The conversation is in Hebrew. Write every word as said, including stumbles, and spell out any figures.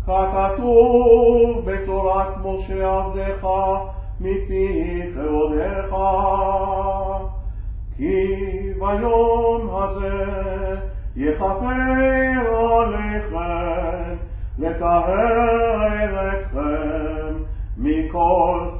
ככתוב בתורת משה עבדך מפי כבודך. כי ביום הזה יכפר עליכם לטהר אתכם מכל